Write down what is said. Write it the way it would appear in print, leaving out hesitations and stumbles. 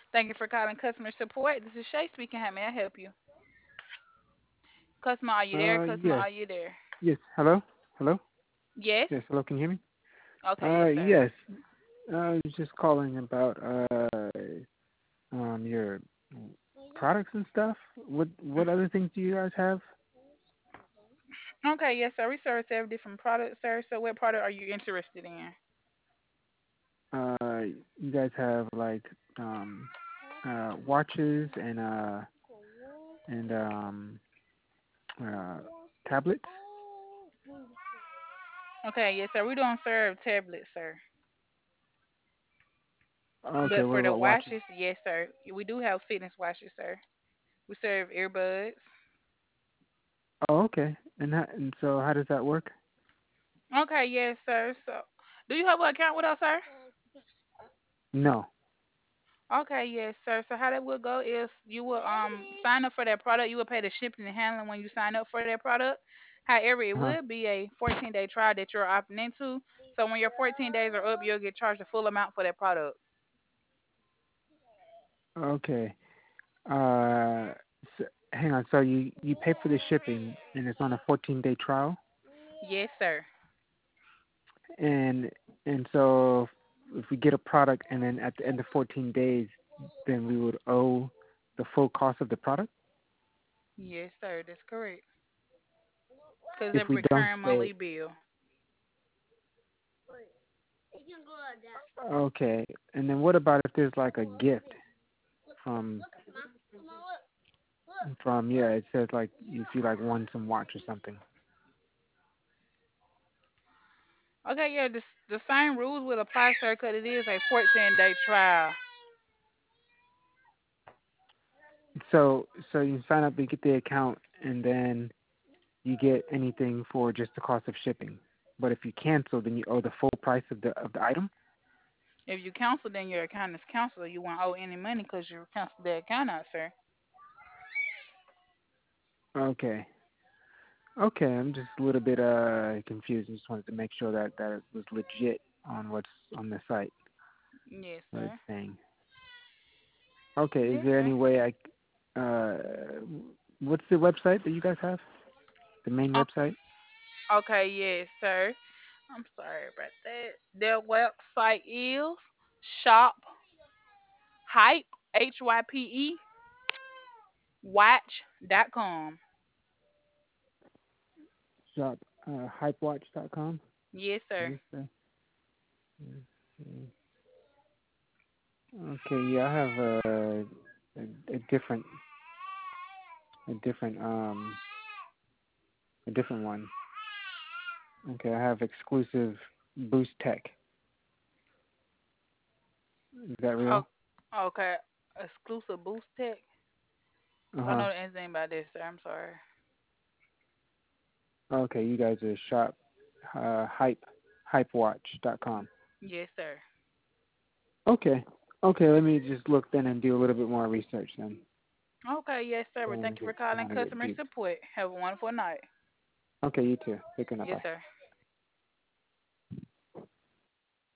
Thank you for calling customer support. This is Shay speaking. How may I help you? Customer, are you there? Customer, Yes. are you there? Yes. Hello? Hello? Yes. Yes, hello, can you hear me? Okay, yes, sir. Yes. I was just calling about your products and stuff. What other things do you guys have? Okay, yes, sir. We serve several different products, sir. So, what product are you interested in? You guys have like watches and uh tablets? Okay, yes, sir. We don't serve tablets, sir. Okay, But what for the about watches? watches, yes, sir. We do have fitness watches, sir. We serve earbuds. Oh, okay. And so how does that work? Okay, yes, sir. So, do you have an account with us, sir? No. Okay, yes, sir. So how that will go is you will sign up for that product. You will pay the shipping and handling when you sign up for that product. However, it Uh-huh. would be a 14-day trial that you're opting into. So when your 14 days are up, you'll get charged the full amount for that product. Okay. Uh, Hang on. So you pay for the shipping, and it's on a 14-day trial, Yes, sir. and so if we get a product, and then at the end of 14 days, then we would owe the full cost of the product. Yes, sir. That's correct. Because If it's a we don't recurring pay, monthly bill. okay. And then what about if there's like a gift from yeah? It says like if you like won some watch or something. Okay, yeah, the same rules will apply, sir, because it is a 14-day trial. So you sign up, you get the account, and then you get anything for just the cost of shipping. But if you cancel, then you owe the full price of the item. If you cancel, then your account is canceled. You won't owe any money because you canceled the account out, sir. Okay. Okay, I'm just a little bit confused. I just wanted to make sure that it was legit on what's on the site, Yes, what it's sir. saying. Okay, is Yes, there sir. any way what's the website that you guys have? The main website? Okay, yes, sir. I'm sorry about that. Their website is shop hype HYPE watch.com. Shop hypewatch.com. Yes, What sir. is that? Okay, yeah, I have a different a different um a different one. Okay, I have exclusive Boost Tech. Is that Oh, real? okay. Exclusive boost tech. Uh Don't huh. know anything about this, sir. I'm sorry. Okay, you guys are shop hypewatch.com. Yes, sir. Okay. Okay, let me just look then and do a little bit more research then. Okay, yes, sir. So Well, I thank you for don't calling want to get customer duped. support. Have a wonderful night. Okay, you too. Take care now. Yes, Bye. sir.